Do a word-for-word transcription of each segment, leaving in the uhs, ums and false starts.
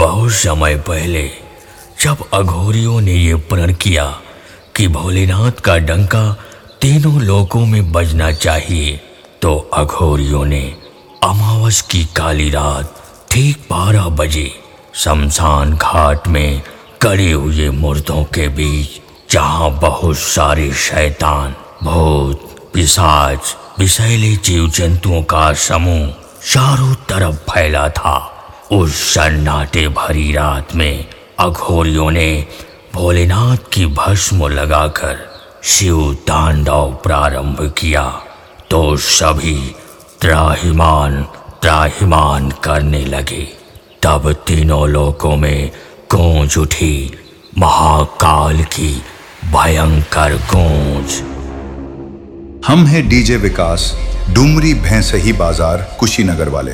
बहुत समय पहले जब अघोरियों ने ये प्रण किया कि भोलेनाथ का डंका तीनों लोकों में बजना चाहिए, तो अघोरियों ने अमावस की काली रात ठीक बारह बजे शमशान घाट में गड़े हुए मुर्दों के बीच, जहां बहुत सारे शैतान, भूत, पिशाच, विषैले जीव जंतुओं का समूह चारों तरफ फैला था, उस सन्नाटे भरी रात में अघोरियों ने भोलेनाथ की भस्म लगाकर शिव तांडव प्रारंभ किया। तो सभी त्राहिमाम त्राहिमाम करने लगे। तब तीनों लोकों में गूंज उठी महाकाल की भयंकर गूंज। हम हैं डीजे विकास, डुमरी भैंसही बाजार, कुशीनगर वाले।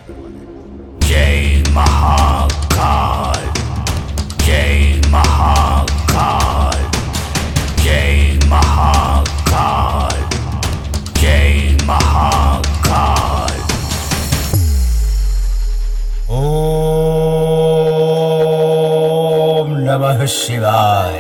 जय महाकाल, जय महाकाल, जय महाकाल, जय महाकाल। ओम नमः शिवाय।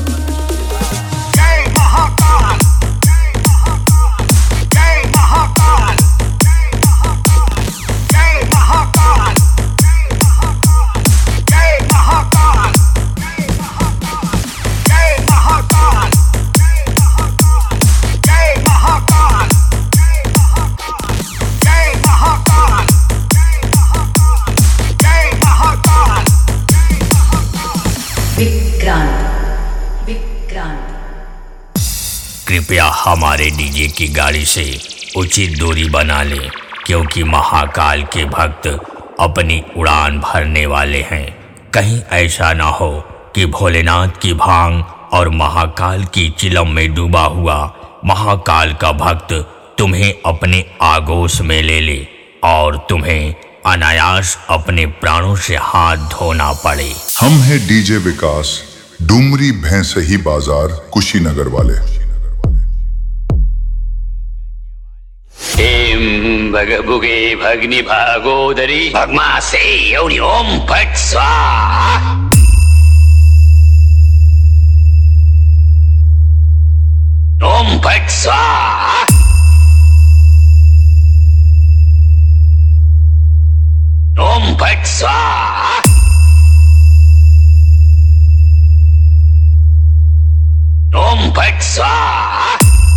कृपया हमारे डीजे की गाड़ी से उचित दूरी बना लें, क्योंकि महाकाल के भक्त अपनी उड़ान भरने वाले हैं। कहीं ऐसा ना हो कि भोलेनाथ की भांग और महाकाल की चिलम में डूबा हुआ महाकाल का भक्त तुम्हें अपने आगोश में ले ले और तुम्हें अनायास अपने प्राणों से हाथ धोना पड़े। हम हैं डीजे विकास, डुमरी भैंसही बाजार, कुशीनगर वाले। एम भगभुगे भग्नि भागोदरी भगमा से योनि ओम फट स्वाहा। ओम फट स्वाहा। ओम फट स्वाहा। ओम फट स्वाहा।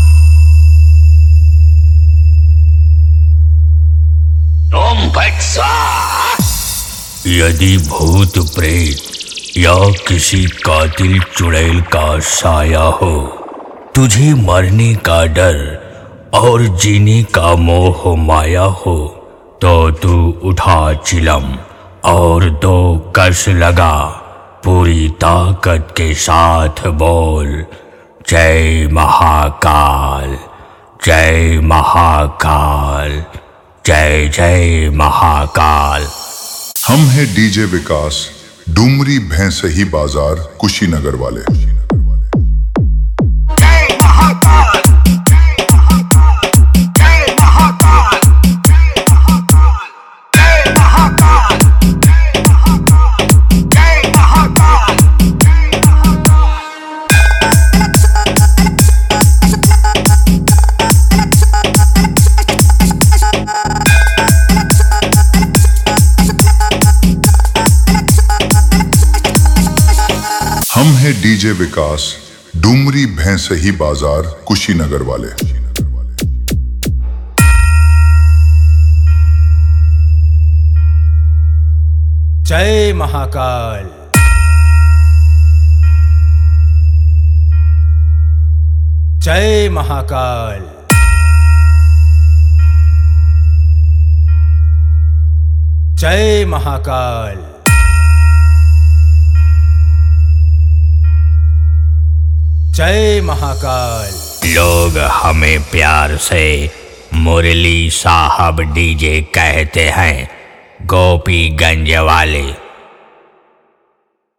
ओम फट स्वाहा। यदि भूत प्रेत या किसी कातिल चुड़ैल का साया हो, तुझे मरने का डर और जीने का मोह माया हो, तो तू उठा चिलम और दो कस लगा, पूरी ताकत के साथ बोल जय महाकाल, जय महाकाल, जय जय महाकाल। हम हैं डीजे विकास, डुमरी भैंसही बाजार, कुशीनगर वाले। हम हैं डीजे विकास, डुमरी भैंसही बाजार, कुशीनगर वाले। जय महाकाल। जय महाकाल। जय महाकाल। जय महाकाल। लोग हमें प्यार से मुरली साहब डीजे कहते हैं, गोपीगंज वाले।